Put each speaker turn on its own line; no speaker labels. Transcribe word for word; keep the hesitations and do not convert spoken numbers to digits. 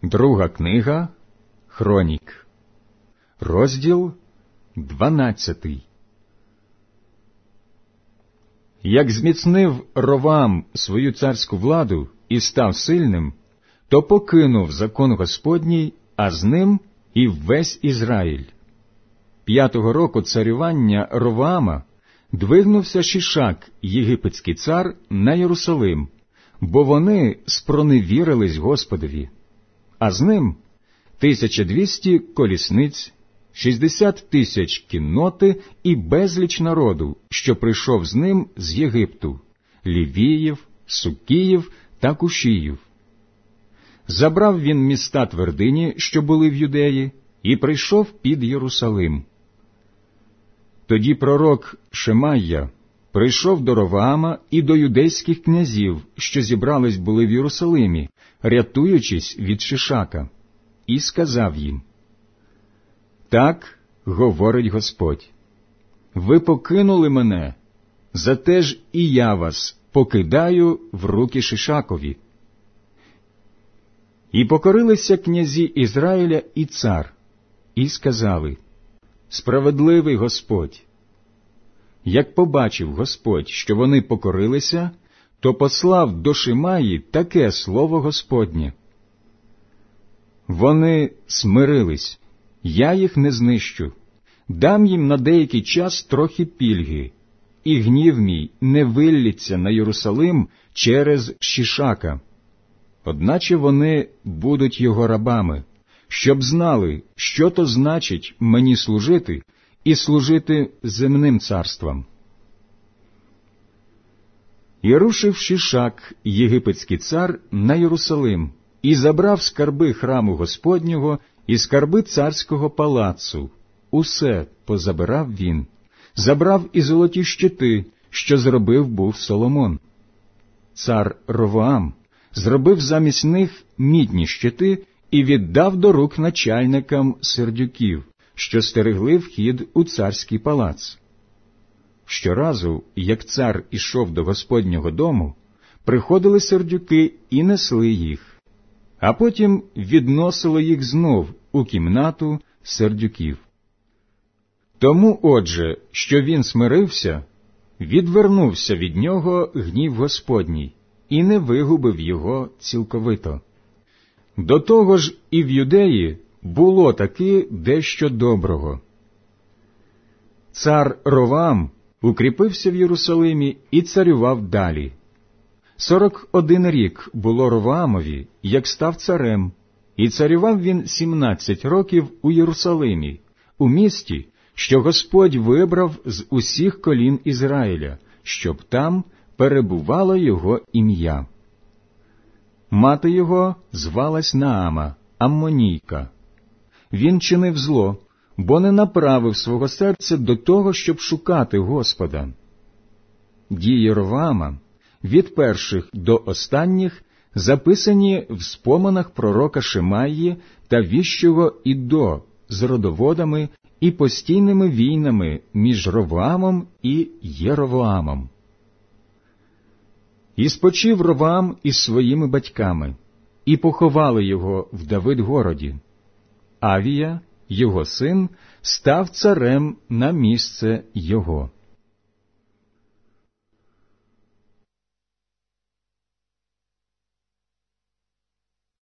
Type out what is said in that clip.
Друга книга Хронік, розділ дванадцятий. Як зміцнив Ровам свою царську владу і став сильним, то покинув закон Господній, а з ним і весь Ізраїль. П'ятого року царювання Роваама двигнувся Шішак, єгипетський цар, на Єрусалим, бо вони спроневірились Господові. А з ним тисяча двісті колісниць, шістдесят тисяч кінноти і безліч народу, що прийшов з ним з Єгипту, Лівіїв, Сукіїв та Кушіїв. Забрав він міста твердині, що були в Юдеї, і прийшов під Єрусалим. Тоді пророк Шемайя прийшов до Роваама і до юдейських князів, що зібрались були в Єрусалимі, рятуючись від Шишака, і сказав їм: «Так говорить Господь, ви покинули мене, зате ж і я вас покидаю в руки Шишакові». І покорилися князі Ізраїля і цар, і сказали: «Справедливий Господь». Як побачив Господь, що вони покорилися, то послав до Шимаї таке слово Господнє: «Вони смирились, я їх не знищу, дам їм на деякий час трохи пільги, і гнів мій не виллється на Єрусалим через Шішака. Одначе вони будуть його рабами, щоб знали, що то значить мені служити і служити земним царствам». І рушив Шішак, єгипетський цар, на Єрусалим, і забрав скарби храму Господнього і скарби царського палацу. Усе позабирав він, забрав і золоті щити, що зробив був Соломон. Цар Ровоам зробив замість них мідні щити і віддав до рук начальникам сердюків, що стерегли вхід у царський палац. Щоразу, як цар ішов до Господнього дому, приходили сердюки і несли їх, а потім відносили їх знов у кімнату сердюків. Тому, отже, що він смирився, відвернувся від нього гнів Господній і не вигубив його цілковито. До того ж і в Юдеї було таки дещо доброго. Цар Роваам укріпився в Єрусалимі і царював далі. Сорок один рік було Роваамові, як став царем, і царював він сімнадцять років у Єрусалимі, у місті, що Господь вибрав з усіх колін Ізраїля, щоб там перебувало його ім'я. Мати його звалась Наама, Аммонійка. Він чинив зло, бо не направив свого серця до того, щоб шукати Господа. Дії Роваама, від перших до останніх, записані в споминах пророка Шемаї та віщого Іддо з родоводами і постійними війнами між Ровоамом і Єровоамом. І спочив Ровоам із своїми батьками, і поховали його в Давид-городі. Авія, його син, став царем на місце його.